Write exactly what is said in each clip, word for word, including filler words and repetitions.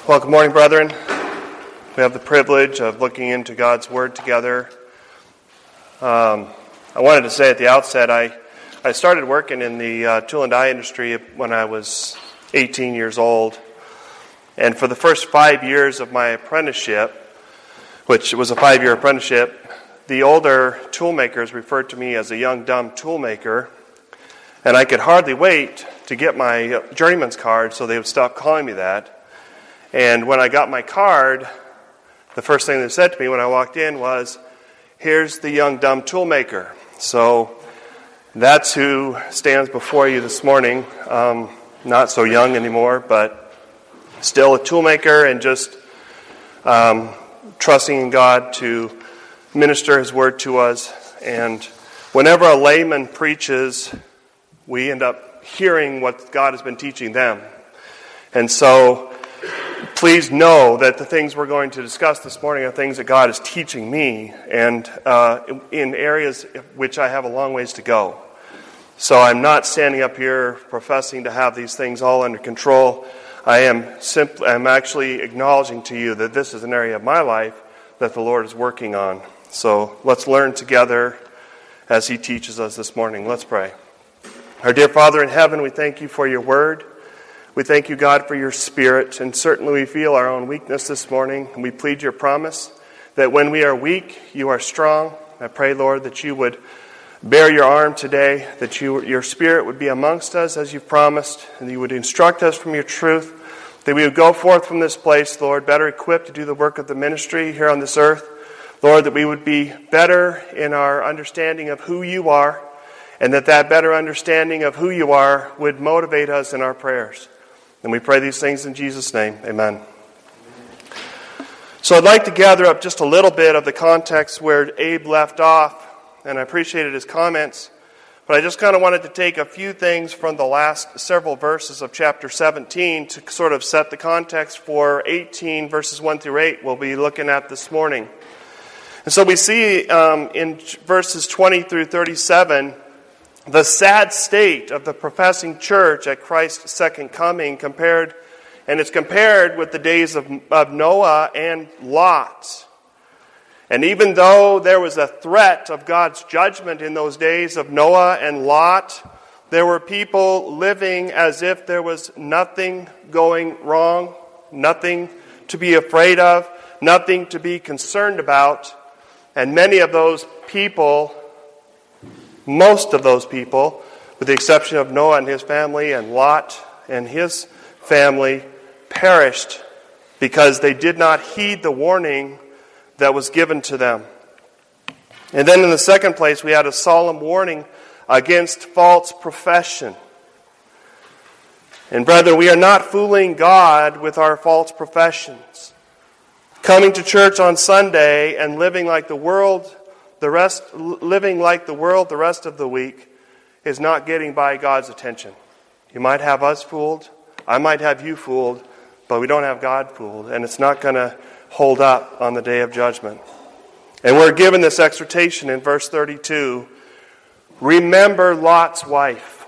Well, good morning, brethren. We have the privilege of looking into God's Word together. Um, I wanted to say at the outset, I, I started working in the uh, tool and die industry when I was eighteen years old. And for the first five years of my apprenticeship, which was a five-year apprenticeship, the older tool makers referred to me as a young, dumb tool maker. And I could hardly wait to get my journeyman's card so they would stop calling me that. And when I got my card, the first thing they said to me when I walked in was, "Here's the young, dumb tool maker." So that's who stands before you this morning. Um, not so young anymore, but still a tool maker and just um, trusting in God to minister His Word to us. And whenever a layman preaches, we end up hearing what God has been teaching them. And so please know that the things we're going to discuss this morning are things that God is teaching me, and uh, in areas which I have a long ways to go. So I'm not standing up here professing to have these things all under control. I am simply, I'm actually acknowledging to you that this is an area of my life that the Lord is working on. So let's learn together as He teaches us this morning. Let's pray. Our dear Father in heaven, we thank You for Your Word. We thank You, God, for Your Spirit, and certainly we feel our own weakness this morning, and we plead Your promise that when we are weak, You are strong. I pray, Lord, that You would bear Your arm today, that you, Your Spirit would be amongst us as You've promised, and You would instruct us from Your truth, that we would go forth from this place, Lord, better equipped to do the work of the ministry here on this earth. Lord, that we would be better in our understanding of who You are, and that that better understanding of who You are would motivate us in our prayers. And we pray these things in Jesus' name. Amen. So I'd like to gather up just a little bit of the context where Abe left off, and I appreciated his comments, but I just kind of wanted to take a few things from the last several verses of chapter seventeen to sort of set the context for eighteen, verses one through eight, we'll be looking at this morning. And so we see um, in verses twenty through thirty-seven, the sad state of the professing church at Christ's second coming compared, and it's compared with the days of, of Noah and Lot. And even though there was a threat of God's judgment in those days of Noah and Lot, there were people living as if there was nothing going wrong, nothing to be afraid of, nothing to be concerned about. And many of those people, most of those people, with the exception of Noah and his family and Lot and his family, perished because they did not heed the warning that was given to them. And then in the second place, we had a solemn warning against false profession. And brethren, we are not fooling God with our false professions. Coming to church on Sunday and living like the world The rest, living like the world the rest of the week is not getting by God's attention. You might have us fooled, I might have you fooled, but we don't have God fooled, and it's not going to hold up on the day of judgment. And we're given this exhortation in verse thirty-two, remember Lot's wife.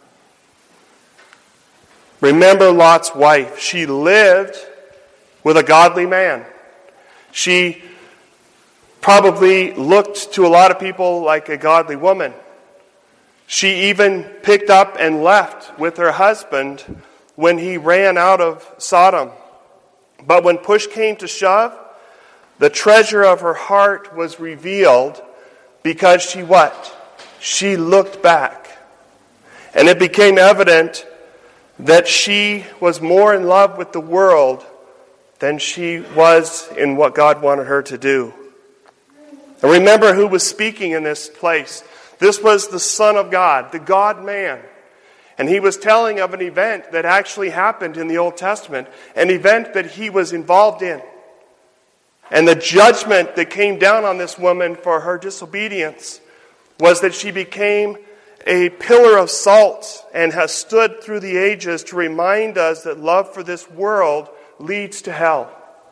Remember Lot's wife. She lived with a godly man. She probably looked to a lot of people like a godly woman. She even picked up and left with her husband when he ran out of Sodom. But when push came to shove, the treasure of her heart was revealed because she what? She looked back. And it became evident that she was more in love with the world than she was in what God wanted her to do. And remember who was speaking in this place. This was the Son of God, the God-man. And he was telling of an event that actually happened in the Old Testament, an event that he was involved in. And the judgment that came down on this woman for her disobedience was that she became a pillar of salt and has stood through the ages to remind us that love for this world leads to hell.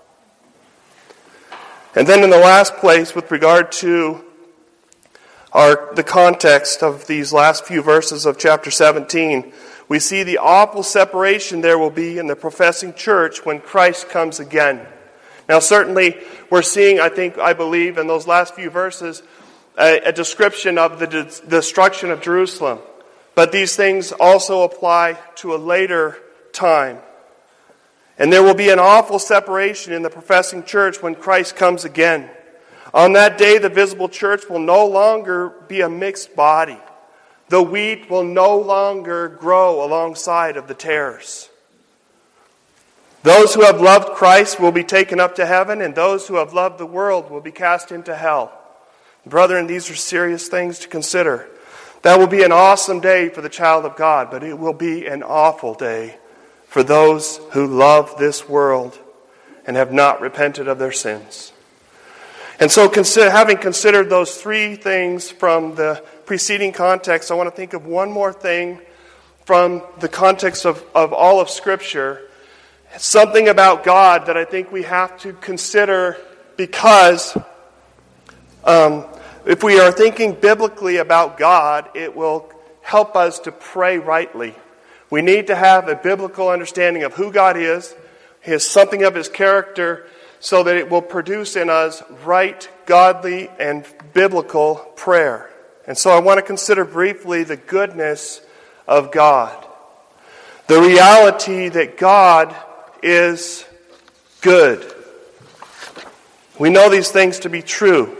And then in the last place, with regard to our the context of these last few verses of chapter seventeen, we see the awful separation there will be in the professing church when Christ comes again. Now, certainly, we're seeing, I think, I believe, in those last few verses, a, a description of the de- destruction of Jerusalem. But these things also apply to a later time. And there will be an awful separation in the professing church when Christ comes again. On that day, the visible church will no longer be a mixed body. The wheat will no longer grow alongside of the tares. Those who have loved Christ will be taken up to heaven, and those who have loved the world will be cast into hell. Brethren, these are serious things to consider. That will be an awesome day for the child of God, but it will be an awful day for those who love this world and have not repented of their sins. And so, consider, having considered those three things from the preceding context, I want to think of one more thing from the context of, of all of Scripture. It's something about God that I think we have to consider, because um, if we are thinking biblically about God, it will help us to pray rightly. We need to have a biblical understanding of who God is, his something of his character, so that it will produce in us right, godly, and biblical prayer. And so I want to consider briefly the goodness of God. The reality that God is good. We know these things to be true.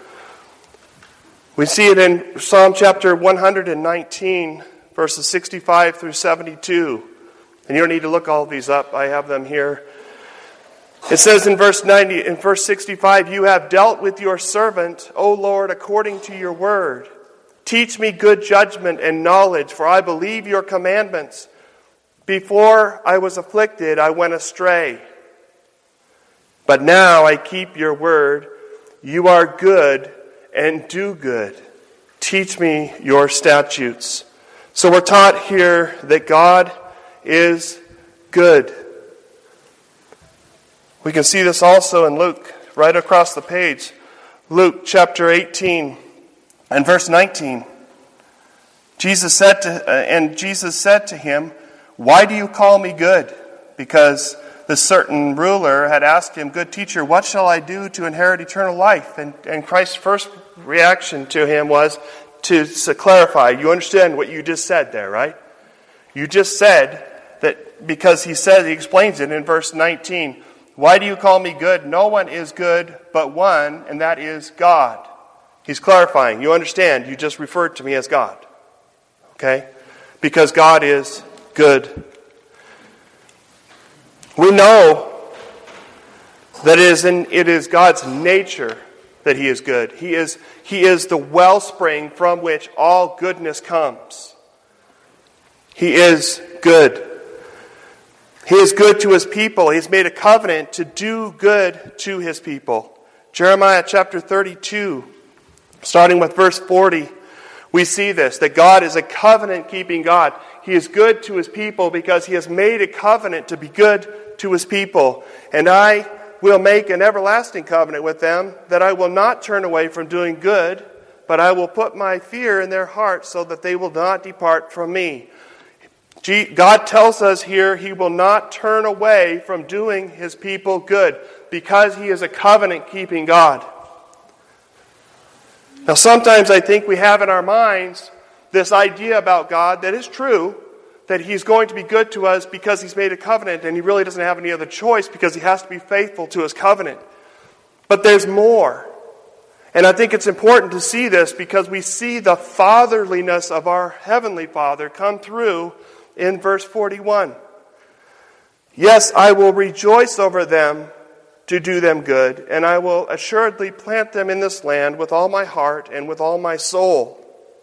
We see it in Psalm chapter one hundred nineteen, verses sixty-five through seventy-two. And you don't need to look all of these up. I have them here. It says in verse ninety, in verse sixty-five, "You have dealt with your servant, O Lord, according to your word. Teach me good judgment and knowledge, for I believe your commandments. Before I was afflicted, I went astray. But now I keep your word. You are good and do good. Teach me your statutes." So we're taught here that God is good. We can see this also in Luke, right across the page. Luke chapter eighteen and verse nineteen. Jesus said to, uh, and Jesus said to him, "Why do you call me good?" Because the certain ruler had asked him, "Good teacher, what shall I do to inherit eternal life?" And, and Christ's first reaction to him was to, to clarify. You understand what you just said there, right? You just said that, because he said, he explains it in verse nineteen. "Why do you call me good? No one is good but one, and that is God." He's clarifying. You understand, you just referred to me as God. Okay? Because God is good. We know that it is, in, it is God's nature that he is good. He is, he is the wellspring from which all goodness comes. He is good. He is good to his people. He's made a covenant to do good to his people. Jeremiah chapter thirty-two, starting with verse forty, we see this, that God is a covenant-keeping God. He is good to his people because he has made a covenant to be good to his people. "And I will make an everlasting covenant with them, that I will not turn away from doing good, but I will put my fear in their hearts so that they will not depart from me." God tells us here he will not turn away from doing his people good because he is a covenant-keeping God. Now, sometimes I think we have in our minds this idea about God that is true, that he's going to be good to us because he's made a covenant and he really doesn't have any other choice because he has to be faithful to his covenant. But there's more. And I think it's important to see this because we see the fatherliness of our Heavenly Father come through in verse forty-one. "Yes, I will rejoice over them to do them good, and I will assuredly plant them in this land with all my heart and with all my soul."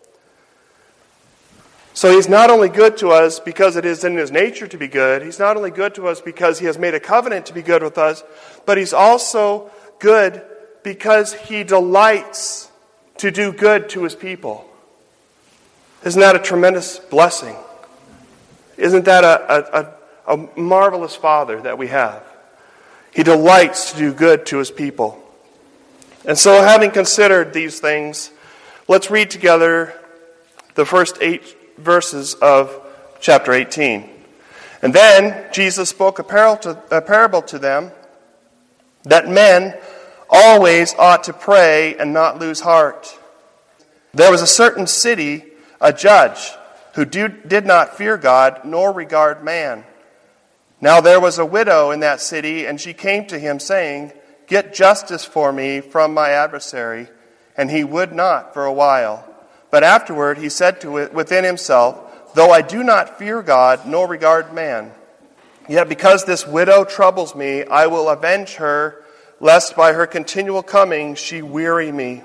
So he's not only good to us because it is in his nature to be good, he's not only good to us because he has made a covenant to be good with us, but he's also good because he delights to do good to his people. Isn't that a tremendous blessing? Isn't that a, a, a marvelous Father that we have? He delights to do good to his people. And so, having considered these things, let's read together the first eight verses of chapter eighteen. And then Jesus spoke a parable to, a parable to them that men always ought to pray and not lose heart. There was a certain city, a judge, who do, did not fear God nor regard man. Now there was a widow in that city, and she came to him, saying, "Get justice for me from my adversary." And he would not for a while. But afterward he said to it within himself, "Though I do not fear God nor regard man, yet because this widow troubles me, I will avenge her, lest by her continual coming she weary me."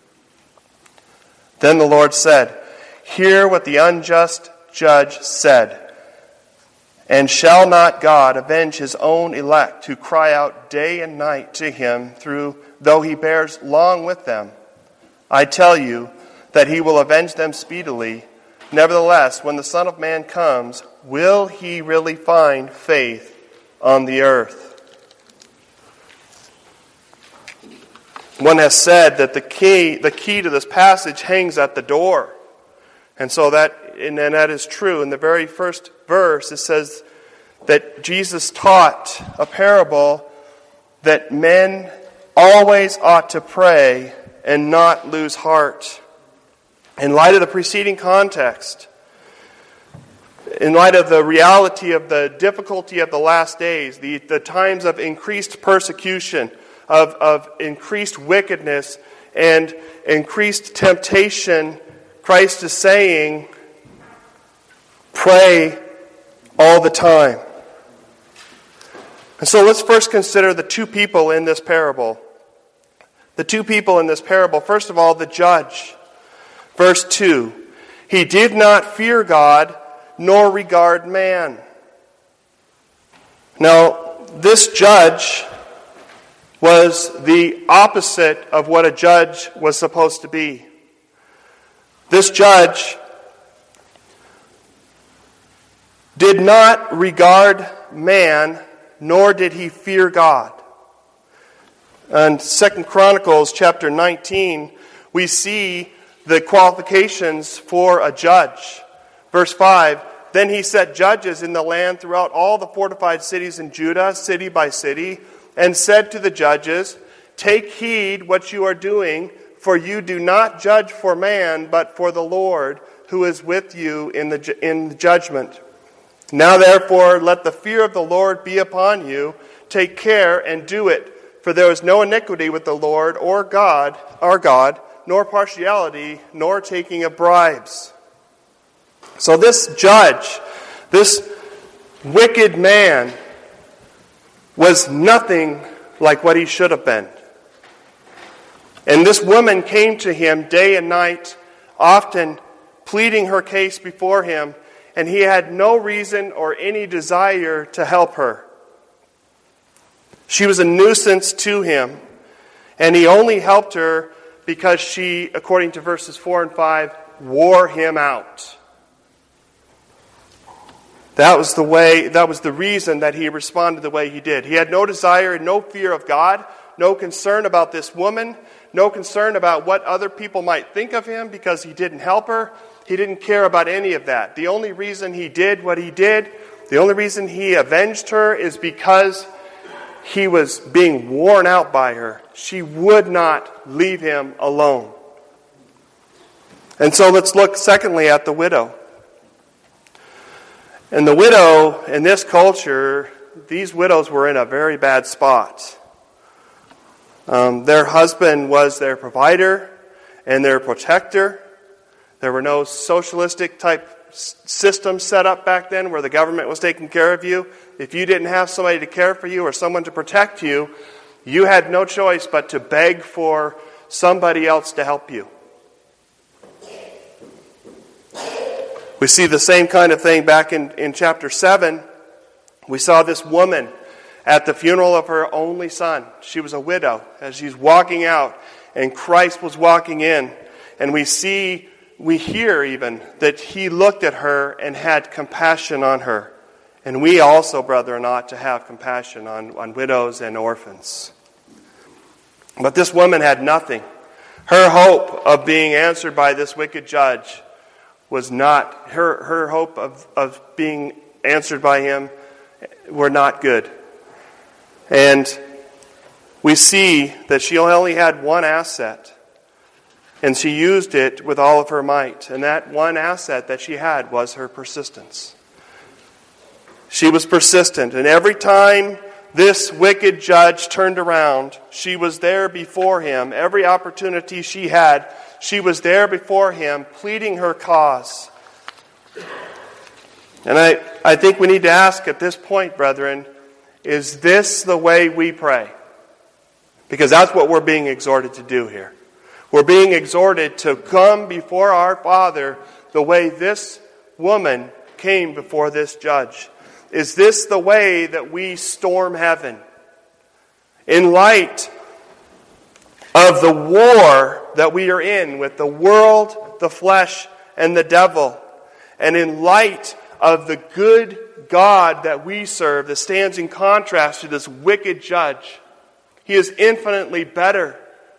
Then the Lord said, "Hear what the unjust judge said. And shall not God avenge his own elect, who cry out day and night to him, through though he bears long with them? I tell you that he will avenge them speedily. Nevertheless, when the Son of Man comes, will he really find faith on the earth?" One has said that the key, the key to this passage hangs at the door. And so that, and that is true. In the very first verse, it says that Jesus taught a parable that men always ought to pray and not lose heart. In light of the preceding context, in light of the reality of the difficulty of the last days, the, the times of increased persecution, of, of increased wickedness, and increased temptation, Christ is saying, pray all the time. And so let's first consider the two people in this parable. The two people in this parable. First of all, the judge. Verse two. He did not fear God nor regard man. Now, this judge was the opposite of what a judge was supposed to be. This judge did not regard man, nor did he fear God. In Second Chronicles chapter nineteen, we see the qualifications for a judge. Verse five, "Then he set judges in the land throughout all the fortified cities in Judah, city by city, and said to the judges, 'Take heed what you are doing, for you do not judge for man, but for the Lord, who is with you in the in the judgment. Now therefore let the fear of the Lord be upon you. Take care and do it, for there is no iniquity with the Lord or God, our God, nor partiality, nor taking of bribes.'" So this judge, this wicked man, was nothing like what he should have been. And this woman came to him day and night, often pleading her case before him, and he had no reason or any desire to help her. She was a nuisance to him, and he only helped her because she, according to verses four and five, wore him out. That was the way, that was the reason that he responded the way he did. He had no desire and no fear of God, no concern about this woman, no concern about what other people might think of him because he didn't help her. He didn't care about any of that. The only reason he did what he did, the only reason he avenged her is because he was being worn out by her. She would not leave him alone. And so let's look secondly at the widow. And the widow in this culture, these widows were in a very bad spot. Um, their husband was their provider and their protector. There were no socialistic type systems set up back then where the government was taking care of you. If you didn't have somebody to care for you or someone to protect you, you had no choice but to beg for somebody else to help you. We see the same kind of thing back in, in chapter seven. We saw this woman at the funeral of her only son. She was a widow as she's walking out, and Christ was walking in. And we see, we hear even, that he looked at her and had compassion on her. And we also, brethren, ought to have compassion on, on widows and orphans. But this woman had nothing. Her hope of being answered by this wicked judge was not, her, her hope of, of being answered by him were not good. And we see that she only had one asset, and she used it with all of her might. And that one asset that she had was her persistence. She was persistent, and every time this wicked judge turned around, she was there before him. Every opportunity she had, she was there before him, pleading her cause. And I, I think we need to ask at this point, brethren, is this the way we pray? Because that's what we're being exhorted to do here. We're being exhorted to come before our Father the way this woman came before this judge. Is this the way that we storm heaven? In light of the war that we are in with the world, the flesh, and the devil, and in light of the good God that we serve that stands in contrast to this wicked judge, he is infinitely better.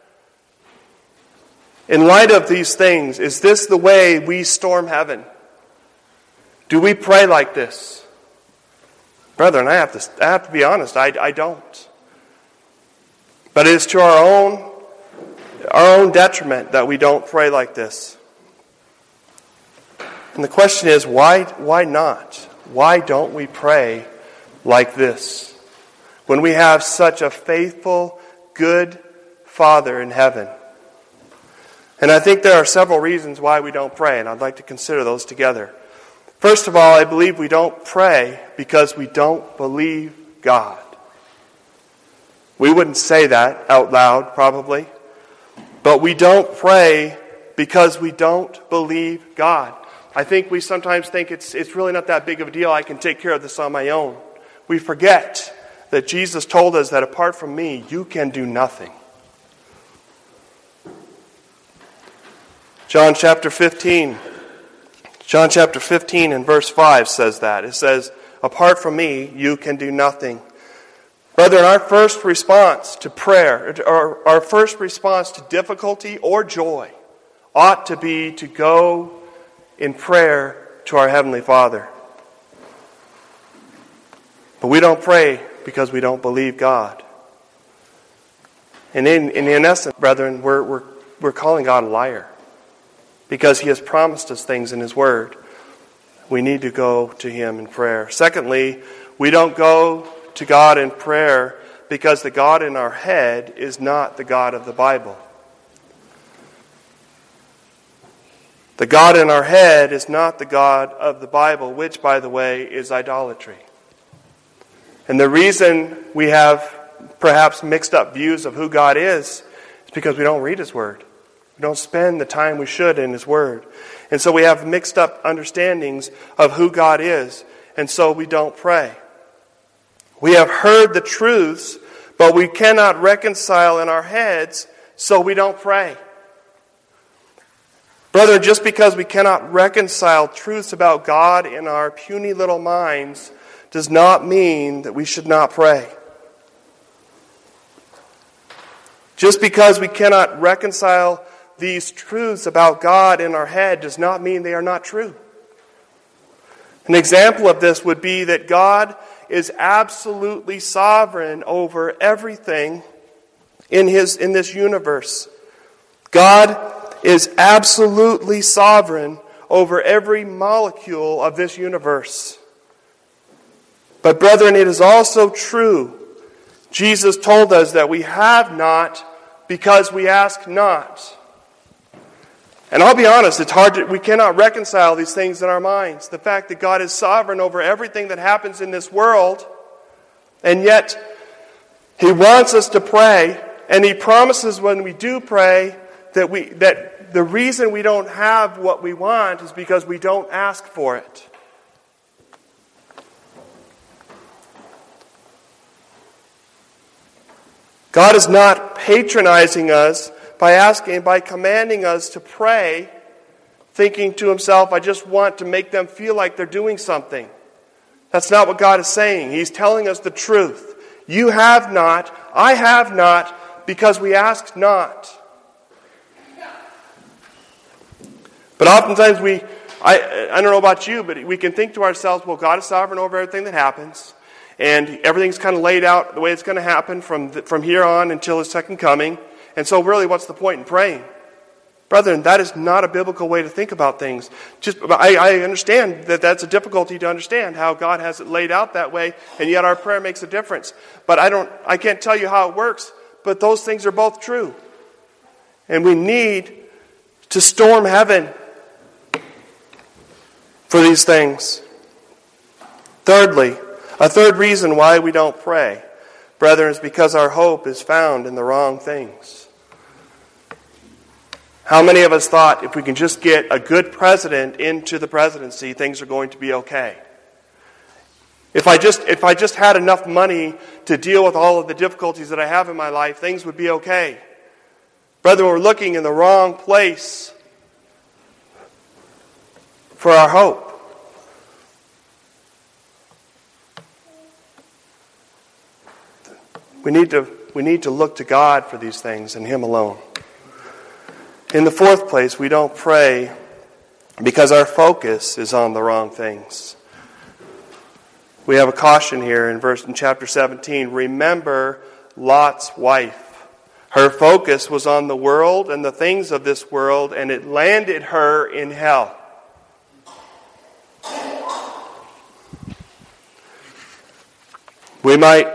In light of these things, is this the way we storm heaven? Do we pray like this? Brethren, I have to, I have to be honest, I, I don't. But it is to our own, our own detriment that we don't pray like this. And the question is, why, why not? Why don't we pray like this when we have such a faithful, good Father in heaven? And I think there are several reasons why we don't pray, and I'd like to consider those together. First of all, I believe we don't pray because we don't believe God. We wouldn't say that out loud, probably. But we don't pray because we don't believe God. I think we sometimes think it's, it's really not that big of a deal. I can take care of this on my own. We forget that Jesus told us that apart from me, you can do nothing. John chapter fifteen. John chapter fifteen and verse five says that. It says, apart from me, you can do nothing. Brethren, our first response to prayer, or our first response to difficulty or joy, ought to be to go in prayer to our Heavenly Father. But we don't pray because we don't believe God. And in, in, in essence, brethren, we're, we're, we're calling God a liar. Because He has promised us things in His Word. We need to go to Him in prayer. Secondly, we don't go to God in prayer because the God in our head is not the God of the Bible. The God in our head is not the God of the Bible, which, by the way, is idolatry. And the reason we have perhaps mixed up views of who God is is because we don't read His Word. We don't spend the time we should in His Word. And so we have mixed up understandings of who God is, and so we don't pray. We have heard the truths, but we cannot reconcile in our heads, so we don't pray. Brother, just because we cannot reconcile truths about God in our puny little minds does not mean that we should not pray. Just because we cannot reconcile these truths about God in our head does not mean they are not true. An example of this would be that God is absolutely sovereign over everything in his in this universe. God is absolutely sovereign over every molecule of this universe. But brethren, it is also true. Jesus told us that we have not because we ask not. And I'll be honest, it's hard to, we cannot reconcile these things in our minds. The fact that God is sovereign over everything that happens in this world, and yet He wants us to pray, and He promises when we do pray that we that the reason we don't have what we want is because we don't ask for it. God is not patronizing us by asking, by commanding us to pray, thinking to Himself, I just want to make them feel like they're doing something. That's not what God is saying. He's telling us the truth. You have not, I have not, because we ask not. But oftentimes we, I, I don't know about you, but we can think to ourselves, well, God is sovereign over everything that happens, and everything's kind of laid out the way it's going to happen from, the, from here on until His second coming. And so really, what's the point in praying? Brethren, that is not a biblical way to think about things. Just, I, I understand that that's a difficulty to understand, how God has it laid out that way, and yet our prayer makes a difference. But I don't, I can't tell you how it works, but those things are both true. And we need to storm heaven for these things. Thirdly, a third reason why we don't pray, brethren, is because our hope is found in the wrong things. How many of us thought if we can just get a good president into the presidency, things are going to be okay? If I just if I just had enough money to deal with all of the difficulties that I have in my life, things would be okay. Brethren, we're looking in the wrong place for our hope. We need to we need to look to God for these things and Him alone. In the fourth place, we don't pray because our focus is on the wrong things. We have a caution here in verse in chapter seventeen. Remember Lot's wife. Her focus was on the world and the things of this world, and it landed her in hell. We might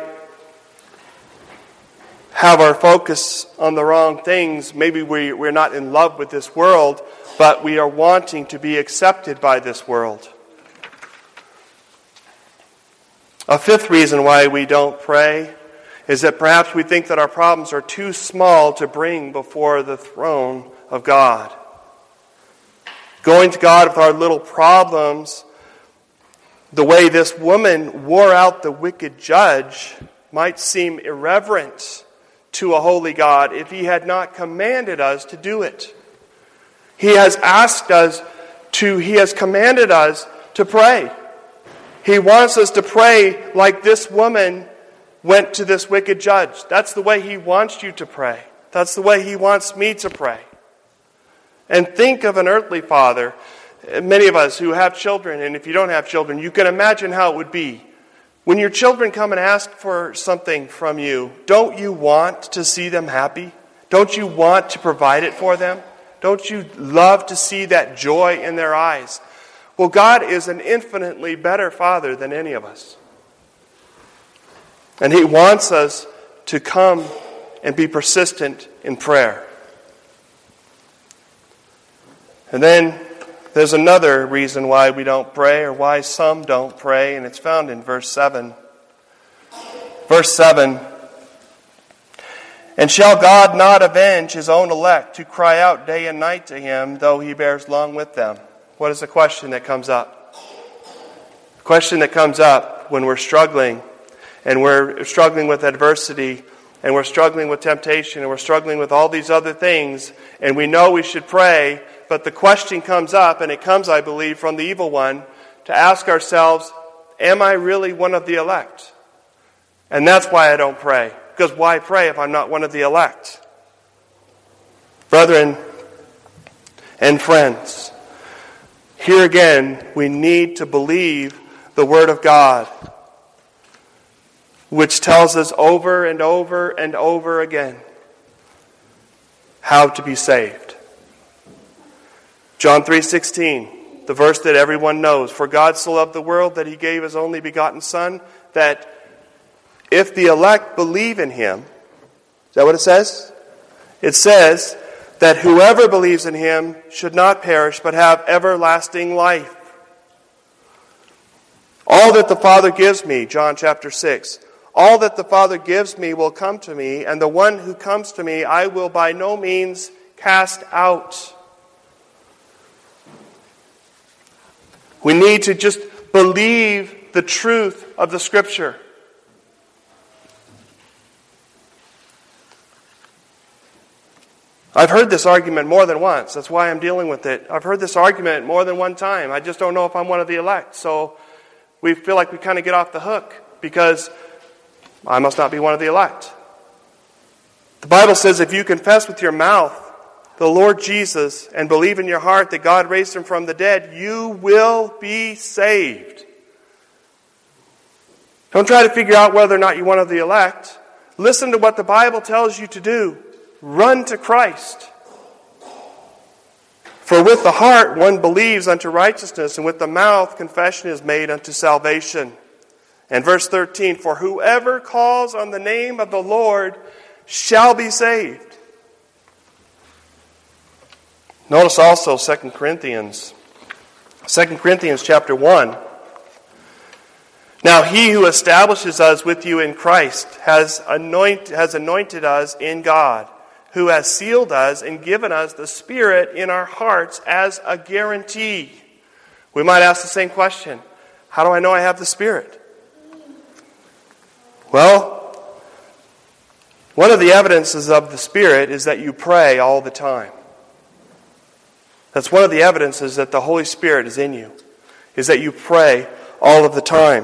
have our focus on the wrong things. Maybe we, we're not in love with this world, but we are wanting to be accepted by this world. A fifth reason why we don't pray is that perhaps we think that our problems are too small to bring before the throne of God. Going to God with our little problems, the way this woman wore out the wicked judge, might seem irreverent to a holy God if He had not commanded us to do it. He has asked us to, He has commanded us to pray. He wants us to pray like this woman went to this wicked judge. That's the way He wants you to pray. That's the way He wants me to pray. And think of an earthly father. Many of us who have children, and if you don't have children, you can imagine how it would be. When your children come and ask for something from you, don't you want to see them happy? Don't you want to provide it for them? Don't you love to see that joy in their eyes? Well, God is an infinitely better Father than any of us. And He wants us to come and be persistent in prayer. And then there's another reason why we don't pray, or why some don't pray, and it's found in verse seven. Verse seven, and shall God not avenge His own elect, who cry out day and night to Him, though He bears long with them? What is the question that comes up? The question that comes up when we're struggling, and we're struggling with adversity, and we're struggling with temptation, and we're struggling with all these other things, and we know we should pray, but the question comes up, and it comes, I believe, from the evil one, to ask ourselves, am I really one of the elect? And that's why I don't pray. Because why pray if I'm not one of the elect? Brethren and friends, here again, we need to believe the Word of God, which tells us over and over and over again how to be saved. John three sixteen, the verse that everyone knows. For God so loved the world that He gave His only begotten Son, that if the elect believe in Him, is that what it says? It says that whoever believes in Him should not perish, but have everlasting life. All that the Father gives me, John chapter six, all that the Father gives me will come to me, and the one who comes to me I will by no means cast out. We need to just believe the truth of the Scripture. I've heard this argument more than once. That's why I'm dealing with it. I've heard this argument more than one time. I just don't know if I'm one of the elect. So we feel like we kind of get off the hook because I must not be one of the elect. The Bible says if you confess with your mouth the Lord Jesus and believe in your heart that God raised him from the dead, you will be saved. Don't try to figure out whether or not you're one of the elect. Listen to what the Bible tells you to do. Run to Christ. For with the heart one believes unto righteousness, and with the mouth confession is made unto salvation. And verse thirteen, for whoever calls on the name of the Lord shall be saved. Notice also Second Corinthians. Second Corinthians chapter one. Now he who establishes us with you in Christ has anoint, has anointed us in God, who has sealed us and given us the Spirit in our hearts as a guarantee. We might ask the same question. How do I know I have the Spirit? Well, one of the evidences of the Spirit is that you pray all the time. That's one of the evidences that the Holy Spirit is in you, is that you pray all of the time.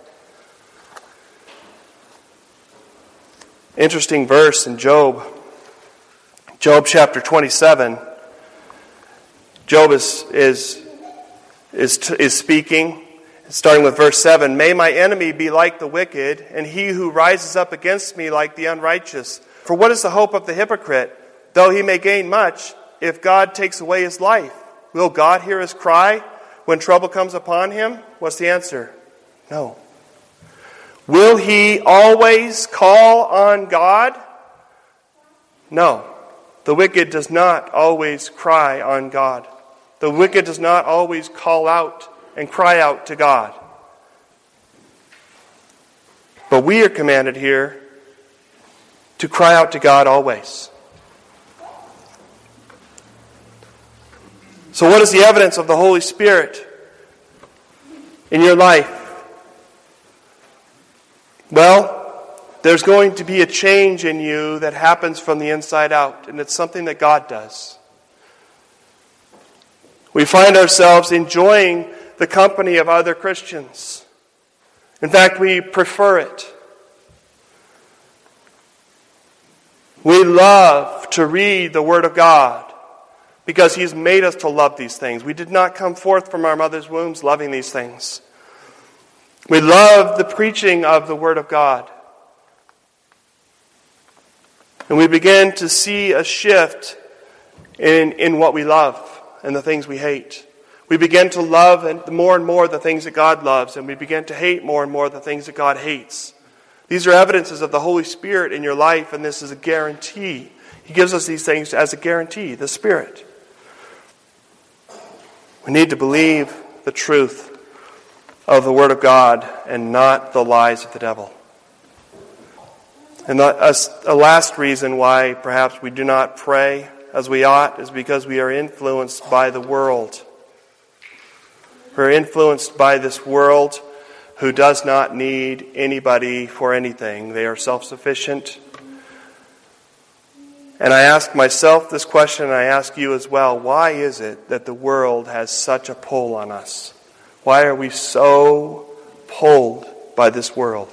Interesting verse in Job. Job chapter twenty-seven. Job is is is, is speaking, starting with verse seven. May my enemy be like the wicked, and he who rises up against me like the unrighteous. For what is the hope of the hypocrite? Though he may gain much, if God takes away his life, will God hear his cry when trouble comes upon him? What's the answer? No. Will he always call on God? No. The wicked does not always cry on God. The wicked does not always call out and cry out to God. But we are commanded here to cry out to God always. So what is the evidence of the Holy Spirit in your life? Well, there's going to be a change in you that happens from the inside out, and it's something that God does. We find ourselves enjoying the company of other Christians. In fact, we prefer it. We love to read the Word of God because He's made us to love these things. We did not come forth from our mother's wombs loving these things. We love the preaching of the Word of God. And we begin to see a shift in, in what we love and the things we hate. We begin to love and more and more the things that God loves, and we begin to hate more and more the things that God hates. These are evidences of the Holy Spirit in your life, and this is a guarantee. He gives us these things as a guarantee, the Spirit. We need to believe the truth of the Word of God and not the lies of the devil. And the, a, a last reason why perhaps we do not pray as we ought is because we are influenced by the world. We're influenced by this world who does not need anybody for anything. They are self-sufficient. And I ask myself this question, and I ask you as well, why is it that the world has such a pull on us? Why are we so pulled by this world?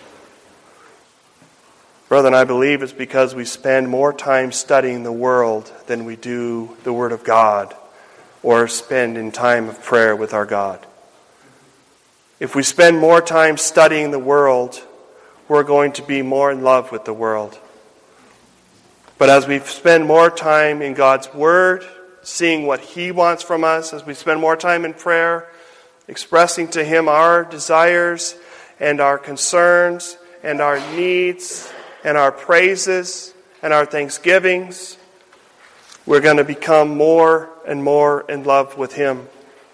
Brethren, I believe it's because we spend more time studying the world than we do the Word of God or spend in time of prayer with our God. If we spend more time studying the world, we're going to be more in love with the world. But as we spend more time in God's Word, seeing what He wants from us, as we spend more time in prayer, expressing to Him our desires and our concerns and our needs and our praises and our thanksgivings, we're going to become more and more in love with Him.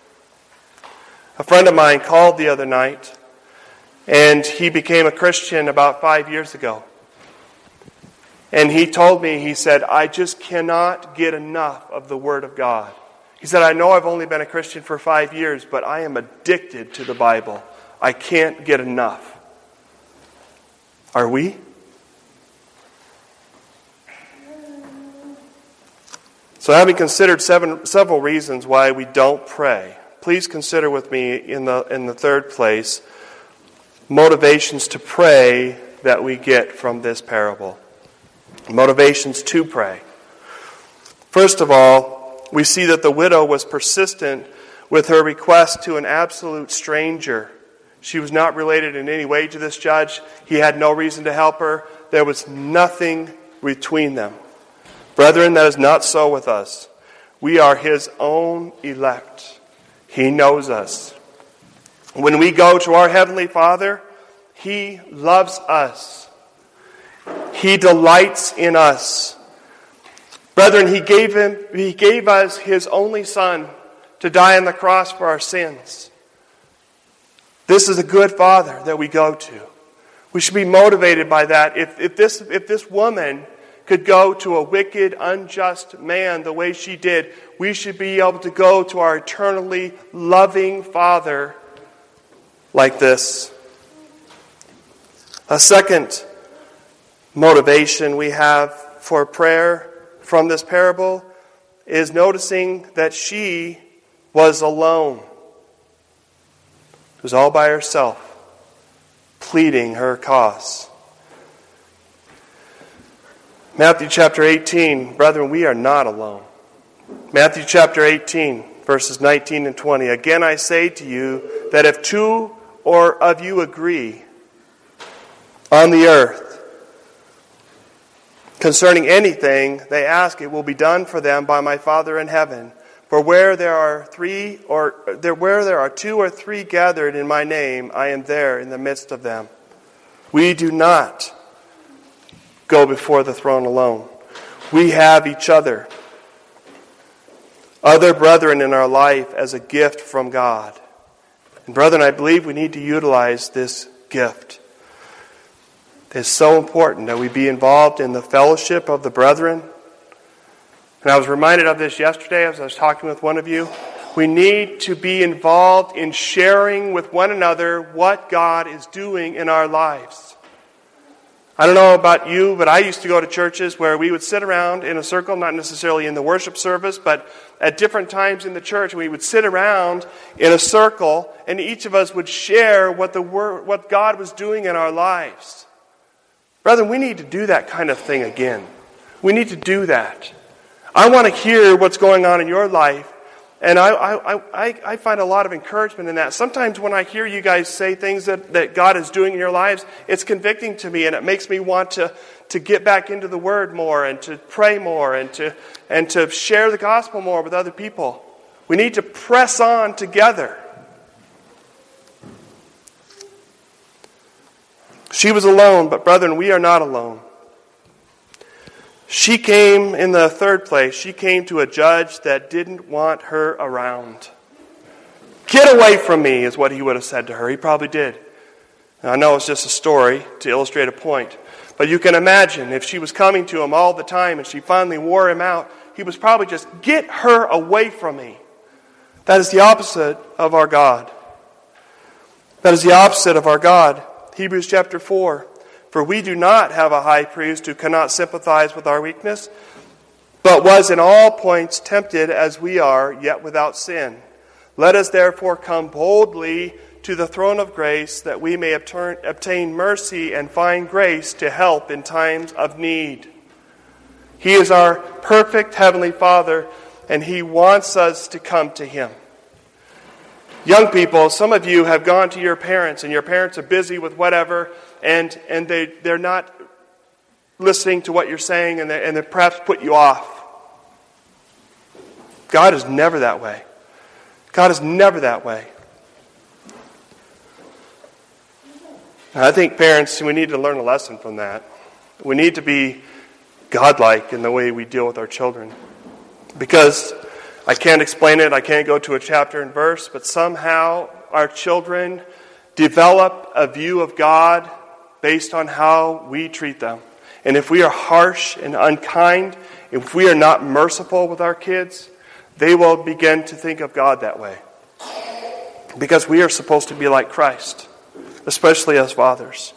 A friend of mine called the other night, and he became a Christian about five years ago. And he told me, he said, I just cannot get enough of the Word of God. He said, I know I've only been a Christian for five years, but I am addicted to the Bible. I can't get enough. Are we? So having considered seven, several reasons why we don't pray, please consider with me in the, in the third place, motivations to pray that we get from this parable. Motivations to pray. First of all, we see that the widow was persistent with her request to an absolute stranger. She was not related in any way to this judge. He had no reason to help her. There was nothing between them. Brethren, that is not so with us. We are His own elect. He knows us. When we go to our Heavenly Father, He loves us. He delights in us. Brethren, He gave him, He gave us His only Son to die on the cross for our sins. This is a good Father that we go to. We should be motivated by that. If, if, this, if this woman could go to a wicked, unjust man the way she did, we should be able to go to our eternally loving Father like this. A second motivation we have for prayer from this parable is noticing that she was alone. She was all by herself, pleading her cause. Matthew chapter eighteen, brethren, we are not alone. Matthew chapter eighteen, verses nineteen and twenty. Again I say to you that if two or of you agree on the earth concerning anything they ask, it will be done for them by my Father in heaven. For where there are three or there where there are two or three gathered in my name, I am there in the midst of them. We do not go before the throne alone. We have each other, other brethren in our life as a gift from God. And brethren, I believe we need to utilize this gift. It's so important that we be involved in the fellowship of the brethren. And I was reminded of this yesterday as I was talking with one of you. We need to be involved in sharing with one another what God is doing in our lives. I don't know about you, but I used to go to churches where we would sit around in a circle, not necessarily in the worship service, but at different times in the church, we would sit around in a circle, and each of us would share what the word, what God was doing in our lives. Brethren, we need to do that kind of thing again. We need to do that. I want to hear what's going on in your life, and I, I, I, I find a lot of encouragement in that. Sometimes when I hear you guys say things that, that God is doing in your lives, it's convicting to me, and it makes me want to, to get back into the Word more, and to pray more, and to, and to share the gospel more with other people. We need to press on together. She was alone, but brethren, we are not alone. She came in the third place. She came to a judge that didn't want her around. Get away from me is what he would have said to her. He probably did. Now, I know it's just a story to illustrate a point. But you can imagine if she was coming to him all the time and she finally wore him out, he was probably just, get her away from me. That is the opposite of our God. That is the opposite of our God. Hebrews chapter four. For we do not have a high priest who cannot sympathize with our weakness, but was in all points tempted as we are, yet without sin. Let us therefore come boldly to the throne of grace, that we may obtain mercy and find grace to help in times of need. He is our perfect Heavenly Father, and He wants us to come to Him. Young people, some of you have gone to your parents, and your parents are busy with whatever, and, and they, they're not listening to what you're saying, and they, and they perhaps put you off. God is never that way. God is never that way. And I think parents, we need to learn a lesson from that. We need to be godlike in the way we deal with our children. Because I can't explain it, I can't go to a chapter and verse, but somehow our children develop a view of God based on how we treat them. And if we are harsh and unkind, if we are not merciful with our kids, they will begin to think of God that way. Because we are supposed to be like Christ, especially as fathers.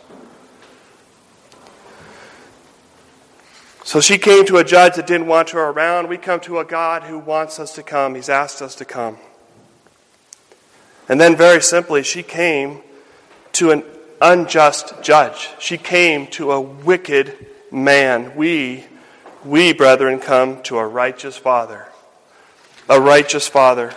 So she came to a judge that didn't want her around. We come to a God who wants us to come. He's asked us to come. And then very simply, she came to an unjust judge. She came to a wicked man. We we, brethren, come to a righteous Father. A righteous Father.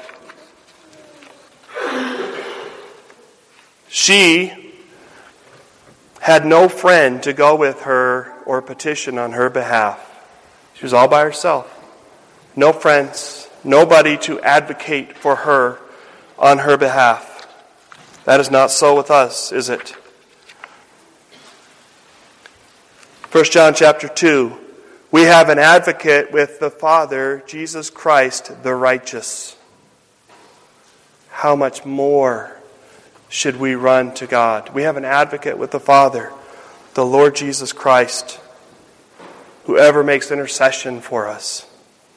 She had no friend to go with her or petition on her behalf. She was all by herself. No friends, nobody to advocate for her on her behalf. That is not so with us, is it? First John chapter two. We have an advocate with the Father, Jesus Christ, the righteous. How much more should we run to God? We have an advocate with the Father, the Lord Jesus Christ, who ever makes intercession for us.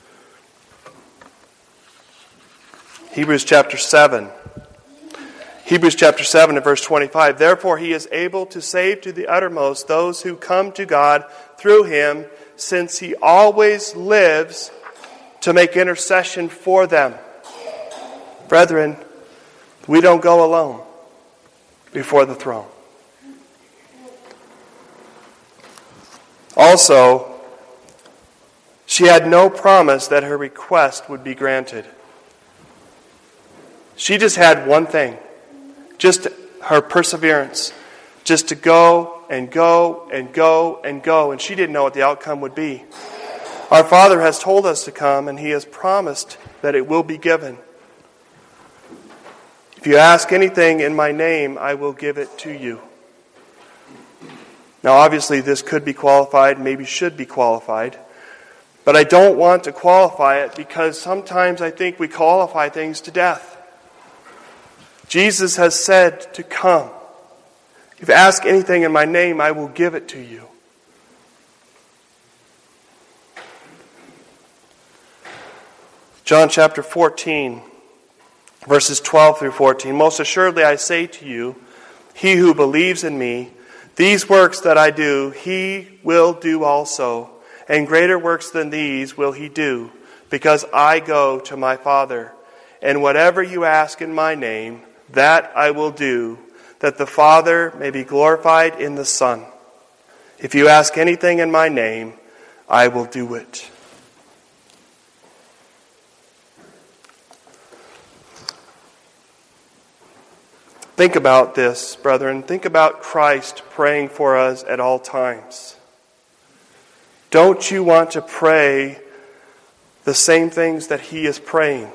Hebrews chapter seven. Hebrews chapter seven and verse twenty-five. Therefore he is able to save to the uttermost those who come to God through him, since he always lives to make intercession for them. Brethren, we don't go alone before the throne. Also, she had no promise that her request would be granted. She just had one thing, just her perseverance, just to go and go and go and go, and she didn't know what the outcome would be. Our Father has told us to come, and he has promised that it will be given. If you ask anything in my name, I will give it to you. Now, obviously, this could be qualified, maybe should be qualified, but I don't want to qualify it because sometimes I think we qualify things to death. Jesus has said to come. If you ask anything in my name, I will give it to you. John chapter fourteen, verses twelve through fourteen. Most assuredly I say to you, he who believes in me, these works that I do, he will do also. And greater works than these will he do, because I go to my Father. And whatever you ask in my name, that I will do, that the Father may be glorified in the Son. If you ask anything in my name, I will do it. Think about this, brethren. Think about Christ praying for us at all times. Don't you want to pray the same things that he is praying?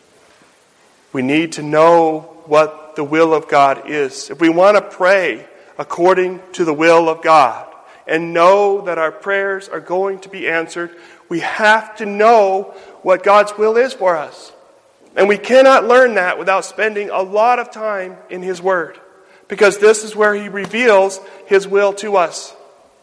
We need to know what the will of God is. If we want to pray according to the will of God and know that our prayers are going to be answered, we have to know what God's will is for us. And we cannot learn that without spending a lot of time in his Word, because this is where he reveals his will to us.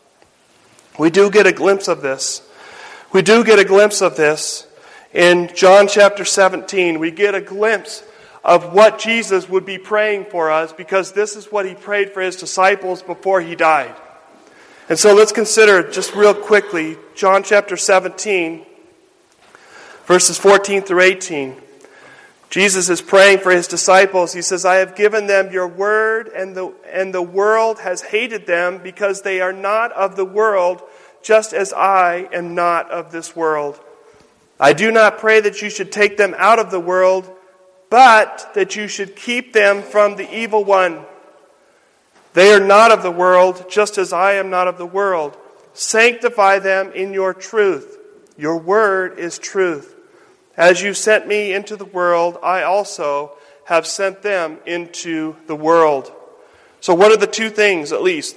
We do get a glimpse of this. We do get a glimpse of this in John chapter seventeen. We get a glimpse of what Jesus would be praying for us, because this is what he prayed for his disciples before he died. And so let's consider just real quickly John chapter seventeen, verses fourteen through eighteen. Jesus is praying for his disciples. He says, I have given them your word, and the, and the world has hated them because they are not of the world, just as I am not of this world. I do not pray that you should take them out of the world, but that you should keep them from the evil one. They are not of the world, just as I am not of the world. Sanctify them in your truth. Your word is truth. As you sent me into the world, I also have sent them into the world. So what are the two things, at least?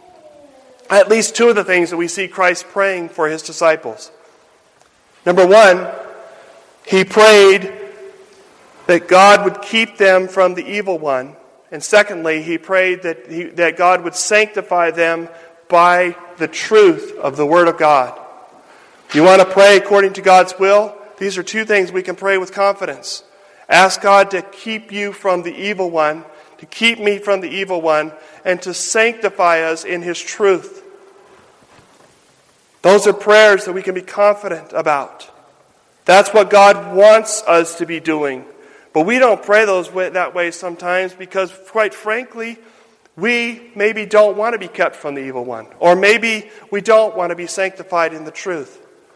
At least two of the things that we see Christ praying for his disciples. Number one, he prayed that God would keep them from the evil one. And secondly, he prayed that, he, that God would sanctify them by the truth of the Word of God. You want to pray according to God's will? These are two things we can pray with confidence. Ask God to keep you from the evil one, to keep me from the evil one, and to sanctify us in his truth. Those are prayers that we can be confident about. That's what God wants us to be doing. But we don't pray those way, that way sometimes because, quite frankly, we maybe don't want to be kept from the evil one. Or maybe we don't want to be sanctified in the truth.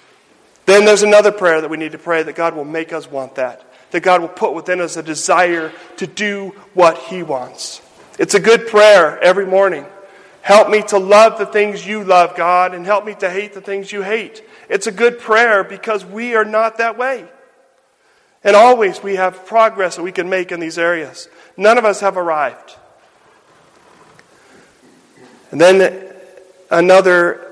Then there's another prayer that we need to pray, that God will make us want that. That God will put within us a desire to do what He wants. It's a good prayer every morning. Help me to love the things you love, God, and help me to hate the things you hate. It's a good prayer because we are not that way. And always we have progress that we can make in these areas. None of us have arrived. And then another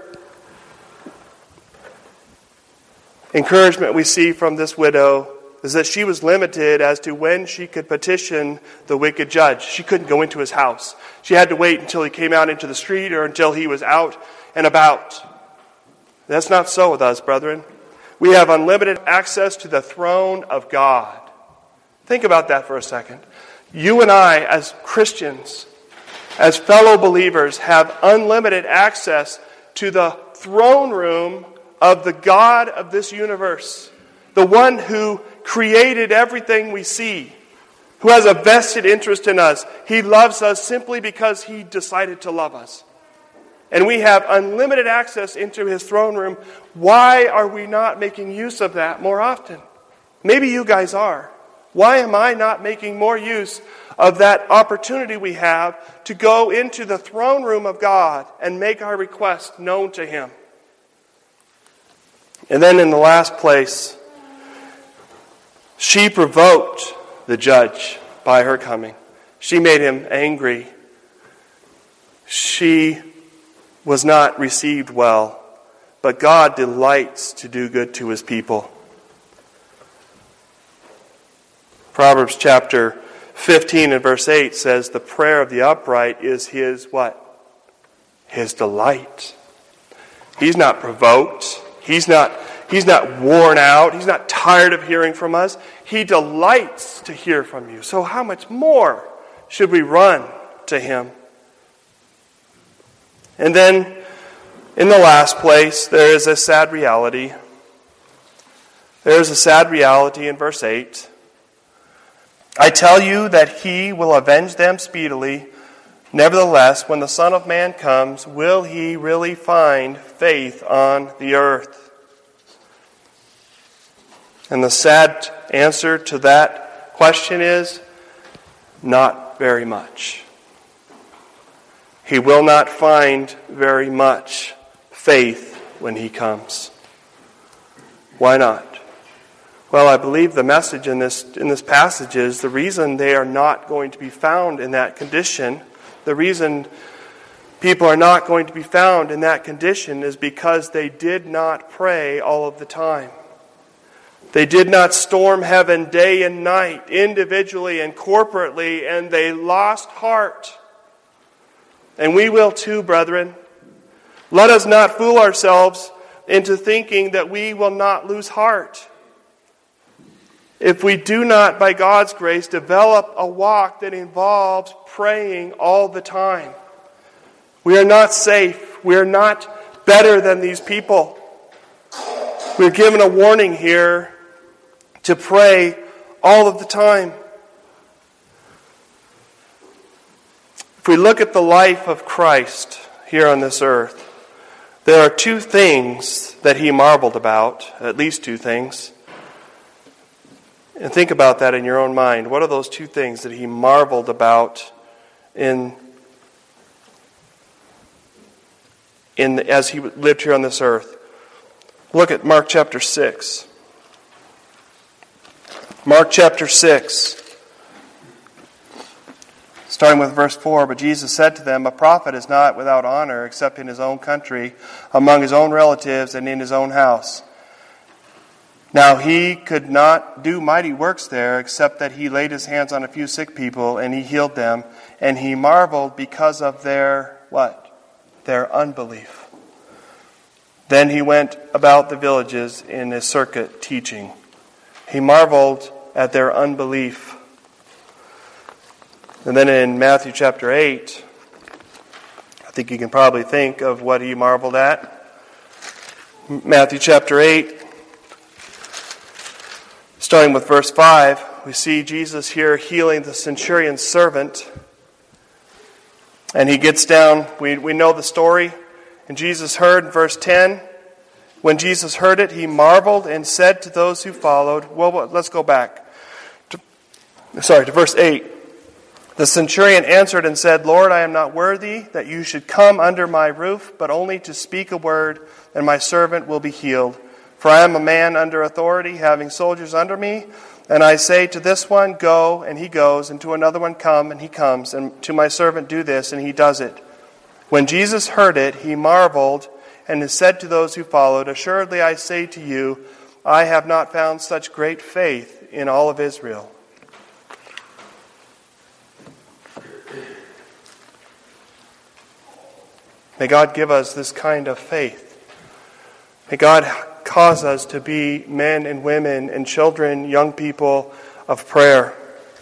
encouragement we see from this widow is that she was limited as to when she could petition the wicked judge. She couldn't go into his house. She had to wait until he came out into the street or until he was out and about. That's not so with us, brethren. We have unlimited access to the throne of God. Think about that for a second. You and I, as Christians, as fellow believers, have unlimited access to the throne room of the God of this universe, the one who created everything we see, who has a vested interest in us. He loves us simply because He decided to love us. And we have unlimited access into His throne room. Why are we not making use of that more often? Maybe you guys are. Why am I not making more use of that opportunity we have to go into the throne room of God and make our request known to Him? And then in the last place, she provoked the judge by her coming. She made him angry. She was not received well, but God delights to do good to His people. Proverbs chapter fifteen and verse eight says, the prayer of the upright is his what? His delight. He's not provoked. He's not, he's not worn out. He's not tired of hearing from us. He delights to hear from you. So how much more should we run to Him? And then, in the last place, there is a sad reality. There is a sad reality in verse eight. I tell you that He will avenge them speedily. Nevertheless, when the Son of Man comes, will He really find faith on the earth? And the sad answer to that question is, not very much. He will not find very much faith when He comes. Why not? Well, I believe the message in this in this passage is the reason they are not going to be found in that condition, the reason people are not going to be found in that condition is because they did not pray all of the time. They did not storm heaven day and night, individually and corporately, and they lost heart. And we will too, brethren. Let us not fool ourselves into thinking that we will not lose heart. If we do not, by God's grace, develop a walk that involves praying all the time, we are not safe. We are not better than these people. We're given a warning here to pray all of the time. If we look at the life of Christ here on this earth, there are two things that He marveled about, at least two things. And think about that in your own mind. What are those two things that He marveled about in, in as He lived here on this earth? Look at Mark chapter six. Mark chapter six. Starting with verse four, but Jesus said to them, a prophet is not without honor except in his own country, among his own relatives, and in his own house. Now he could not do mighty works there, except that he laid his hands on a few sick people, and he healed them. And he marveled because of their, what? Their unbelief. Then he went about the villages in his circuit teaching. He marveled at their unbelief. And then in Matthew chapter eight, I think you can probably think of what he marveled at. Matthew chapter eight, starting with verse five, we see Jesus here healing the centurion's servant. And he gets down, we, we know the story. And Jesus heard in verse ten, When Jesus heard it, he marveled and said to those who followed, well, let's go back. To, sorry, to verse eight. The centurion answered and said, Lord, I am not worthy that you should come under my roof, but only to speak a word, and my servant will be healed. For I am a man under authority, having soldiers under me. And I say to this one, go, and he goes, and to another one, come, and he comes, and to my servant, do this, and he does it. When Jesus heard it, he marveled, and said to those who followed, assuredly I say to you, I have not found such great faith in all of Israel. May God give us this kind of faith. May God cause us to be men and women and children, young people of prayer.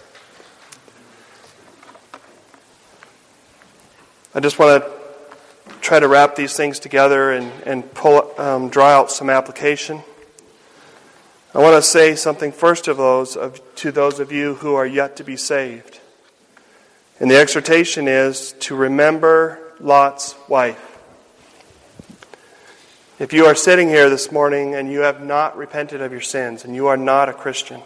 I just want to try to wrap these things together and, and pull, um, draw out some application. I want to say something first of those of, to those of you who are yet to be saved. And the exhortation is to remember Lot's wife. If you are sitting here this morning and you have not repented of your sins and you are not a Christian,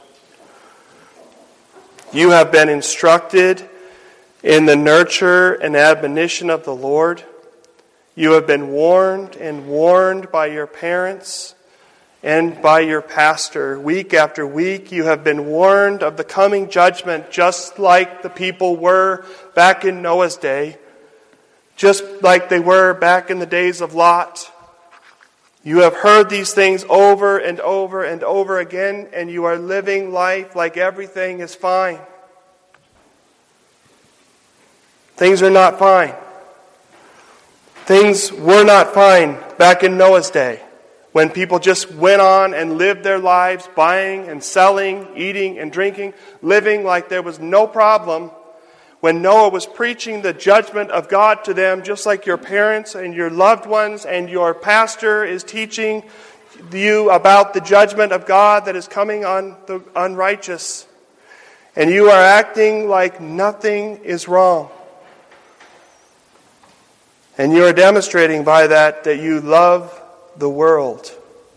you have been instructed in the nurture and admonition of the Lord. You have been warned and warned by your parents and by your pastor. Week after week, you have been warned of the coming judgment, just like the people were back in Noah's day, just like they were back in the days of Lot. You have heard these things over and over and over again, and you are living life like everything is fine. Things are not fine. Things were not fine back in Noah's day, when people just went on and lived their lives buying and selling, eating and drinking, living like there was no problem. When Noah was preaching the judgment of God to them, just like your parents and your loved ones and your pastor is teaching you about the judgment of God that is coming on the unrighteous. And you are acting like nothing is wrong. And you are demonstrating by that that you love the world.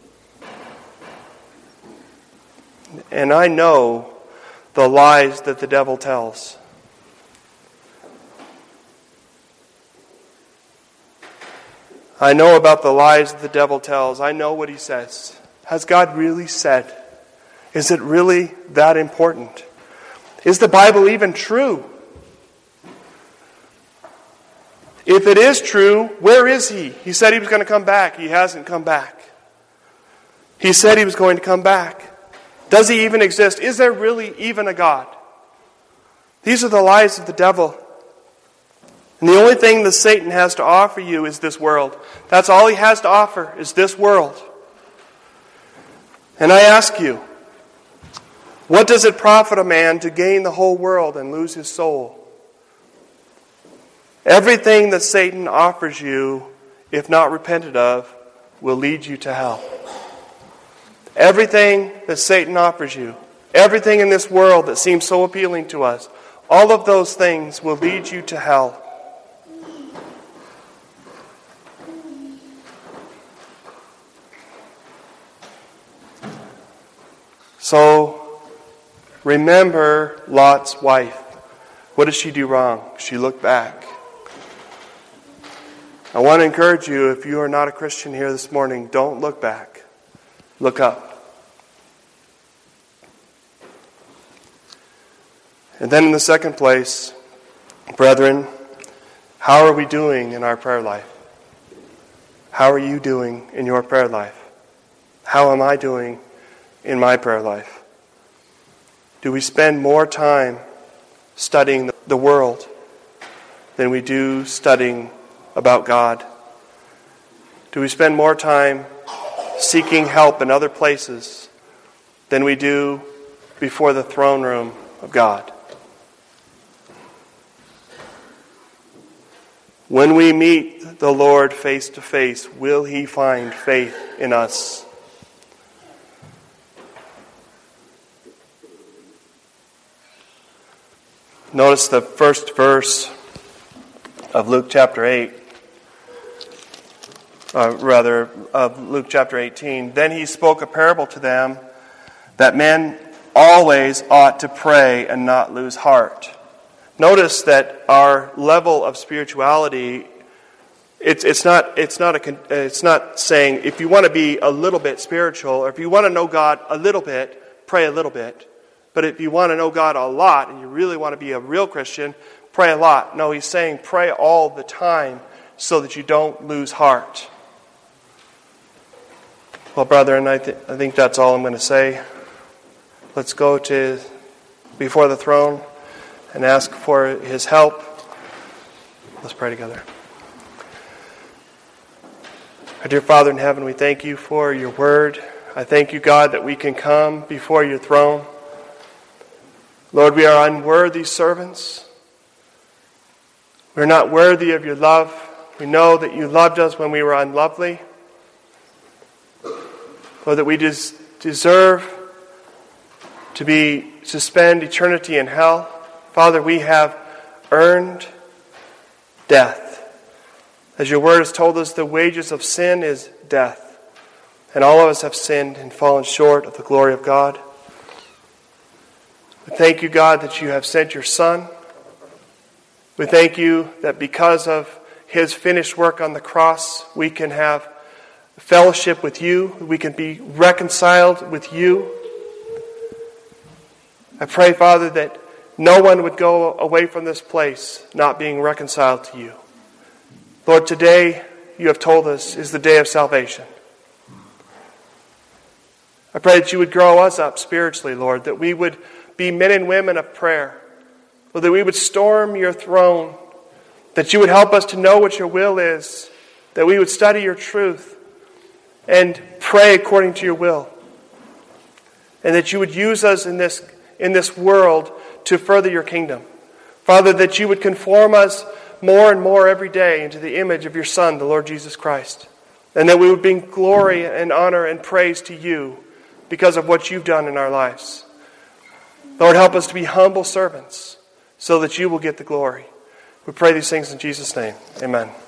And I know the lies that the devil tells. I know about the lies that the devil tells. I know what he says. Has God really said? Is it really that important? Is the Bible even true? If it is true, where is he? He said he was going to come back. He hasn't come back. He said he was going to come back. Does he even exist? Is there really even a God? These are the lies of the devil. And the only thing that Satan has to offer you is this world. That's all he has to offer, is this world. And I ask you, what does it profit a man to gain the whole world and lose his soul? Everything that Satan offers you, if not repented of, will lead you to hell. Everything that Satan offers you, everything in this world that seems so appealing to us, all of those things will lead you to hell. So, remember Lot's wife. What did she do wrong? She looked back. I want to encourage you, if you are not a Christian here this morning, don't look back. Look up. And then in the second place, brethren, how are we doing in our prayer life? How are you doing in your prayer life? How am I doing in my prayer life? Do we spend more time studying the world than we do studying about God? Do we spend more time seeking help in other places than we do before the throne room of God? When we meet the Lord face to face, will He find faith in us? Notice the first verse of Luke chapter eight. uh, rather, of Luke chapter eighteen. Then he spoke a parable to them that men always ought to pray and not lose heart. Notice that our level of spirituality, it's it's not it's not a it's not saying if you want to be a little bit spiritual or if you want to know God a little bit, pray a little bit. But if you want to know God a lot and you really want to be a real Christian, pray a lot. No, he's saying pray all the time so that you don't lose heart. Well, brethren, I, th- I think that's all I'm going to say. Let's go to before the throne and ask for his help. Let's pray together. Our dear Father in heaven, we thank you for your word. I thank you, God, that we can come before your throne. Lord, we are unworthy servants. We're not worthy of your love. We know that you loved us when we were unlovely. Lord, that we des- deserve to be to spend eternity in hell. Father, we have earned death. As your word has told us, the wages of sin is death. And all of us have sinned and fallen short of the glory of God. We thank you, God, that you have sent your Son. We thank you that because of his finished work on the cross, we can have fellowship with you. We can be reconciled with you. I pray, Father, that no one would go away from this place not being reconciled to you. Lord, today, you have told us, is the day of salvation. I pray that you would grow us up spiritually, Lord, that we would be men and women of prayer, Lord, that we would storm your throne, that you would help us to know what your will is, that we would study your truth and pray according to your will, and that you would use us in this, in this world to further your kingdom. Father, that you would conform us more and more every day into the image of your Son, the Lord Jesus Christ, and that we would bring glory and honor and praise to you because of what you've done in our lives. Lord, help us to be humble servants so that you will get the glory. We pray these things in Jesus' name. Amen.